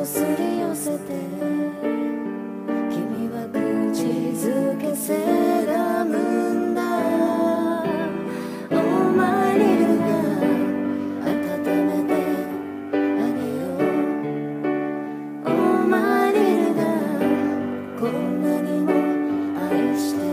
すり寄せて、君は口づけせがむんだ。お前にるが温めてあげよう。お前にるがこんなにも愛して